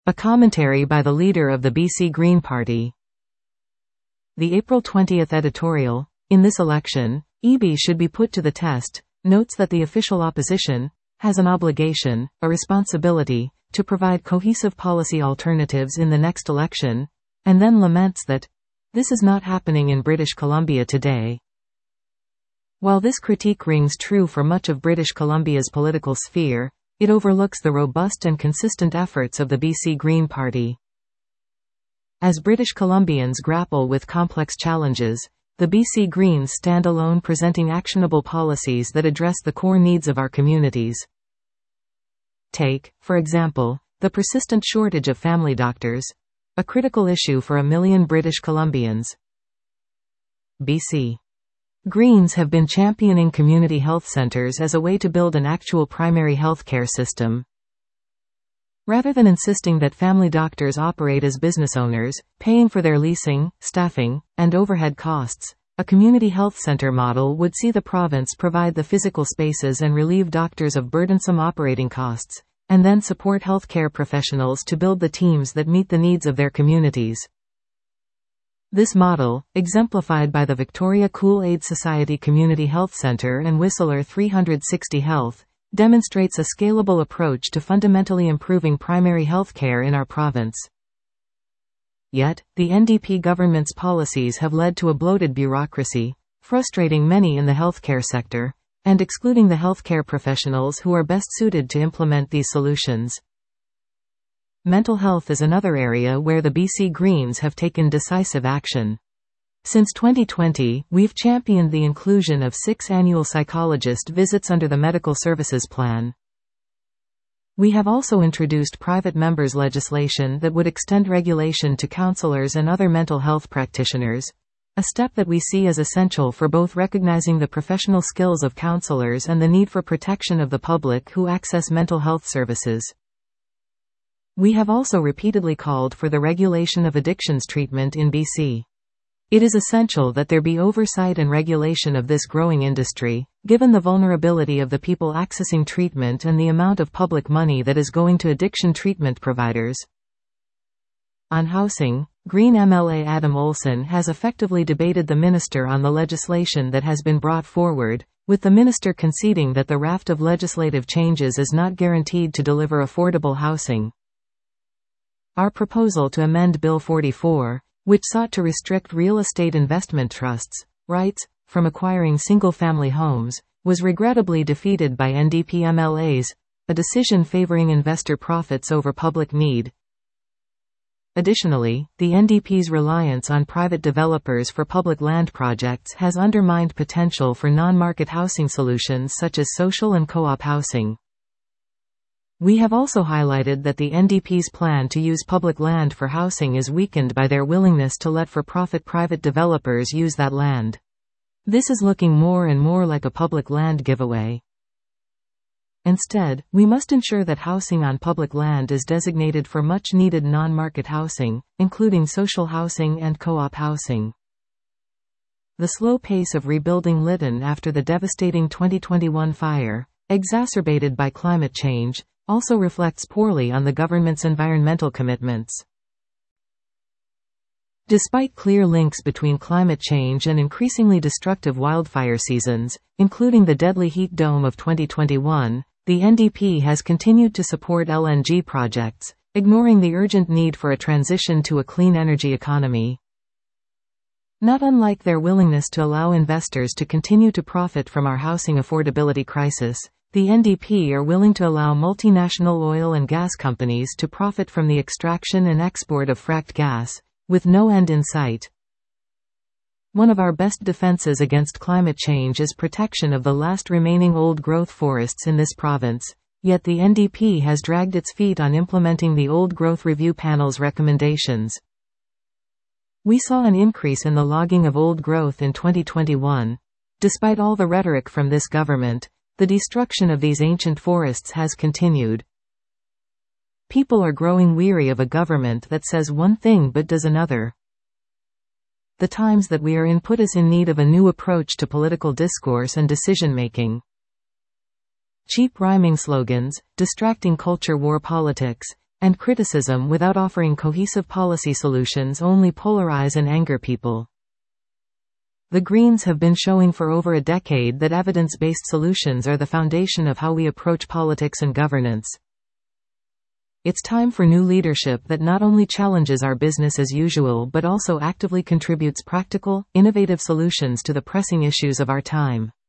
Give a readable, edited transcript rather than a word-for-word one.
A commentary by the leader of the BC Green Party. The April 20 editorial, "In this election, EB should be put to the test," notes that the official opposition has an obligation, a responsibility, to provide cohesive policy alternatives in the next election, and then laments that this is not happening in British Columbia today. While this critique rings true for much of British Columbia's political sphere, it overlooks the robust and consistent efforts of the BC Green Party. As British Columbians grapple with complex challenges, the BC Greens stand alone, presenting actionable policies that address the core needs of our communities. Take, for example, the persistent shortage of family doctors, a critical issue for 1 million British Columbians. BC Greens have been championing community health centres as a way to build an actual primary health care system. Rather than insisting that family doctors operate as business owners, paying for their leasing, staffing, and overhead costs, a community health centre model would see the province provide the physical spaces and relieve doctors of burdensome operating costs, and then support healthcare professionals to build the teams that meet the needs of their communities. This model, exemplified by the Victoria Cool Aid Society Community Health Centre and Whistler 360 Health, demonstrates a scalable approach to fundamentally improving primary health care in our province. Yet, the NDP government's policies have led to a bloated bureaucracy, frustrating many in the healthcare sector, and excluding the healthcare professionals who are best suited to implement these solutions. Mental health is another area where the BC Greens have taken decisive action. Since 2020, we've championed the inclusion of 6 annual psychologist visits under the Medical Services Plan. We have also introduced private members' legislation that would extend regulation to counselors and other mental health practitioners, a step that we see as essential for both recognizing the professional skills of counselors and the need for protection of the public who access mental health services. We have also repeatedly called for the regulation of addictions treatment in BC. It is essential that there be oversight and regulation of this growing industry, given the vulnerability of the people accessing treatment and the amount of public money that is going to addiction treatment providers. On housing, Green MLA Adam Olsen has effectively debated the minister on the legislation that has been brought forward, with the minister conceding that the raft of legislative changes is not guaranteed to deliver affordable housing. Our proposal to amend Bill 44, which sought to restrict real estate investment trusts' rights from acquiring single-family homes, was regrettably defeated by NDP MLAs, a decision favoring investor profits over public need. Additionally, the NDP's reliance on private developers for public land projects has undermined potential for non-market housing solutions such as social and co-op housing. We have also highlighted that the NDP's plan to use public land for housing is weakened by their willingness to let for-profit private developers use that land. This is looking more and more like a public land giveaway. Instead, we must ensure that housing on public land is designated for much-needed non-market housing, including social housing and co-op housing. The slow pace of rebuilding Lytton after the devastating 2021 fire, exacerbated by climate change, also reflects poorly on the government's environmental commitments. Despite clear links between climate change and increasingly destructive wildfire seasons, including the deadly heat dome of 2021, the NDP has continued to support LNG projects, ignoring the urgent need for a transition to a clean energy economy. Not unlike their willingness to allow investors to continue to profit from our housing affordability crisis, the NDP are willing to allow multinational oil and gas companies to profit from the extraction and export of fracked gas, with no end in sight. One of our best defenses against climate change is protection of the last remaining old-growth forests in this province, yet the NDP has dragged its feet on implementing the Old Growth Review Panel's recommendations. We saw an increase in the logging of old growth in 2021. Despite all the rhetoric from this government, the destruction of these ancient forests has continued. People are growing weary of a government that says one thing but does another. The times that we are in put us in need of a new approach to political discourse and decision-making. Cheap rhyming slogans, distracting culture war politics, and criticism without offering cohesive policy solutions only polarize and anger people. The Greens have been showing for over a decade that evidence-based solutions are the foundation of how we approach politics and governance. It's time for new leadership that not only challenges our business as usual but also actively contributes practical, innovative solutions to the pressing issues of our time.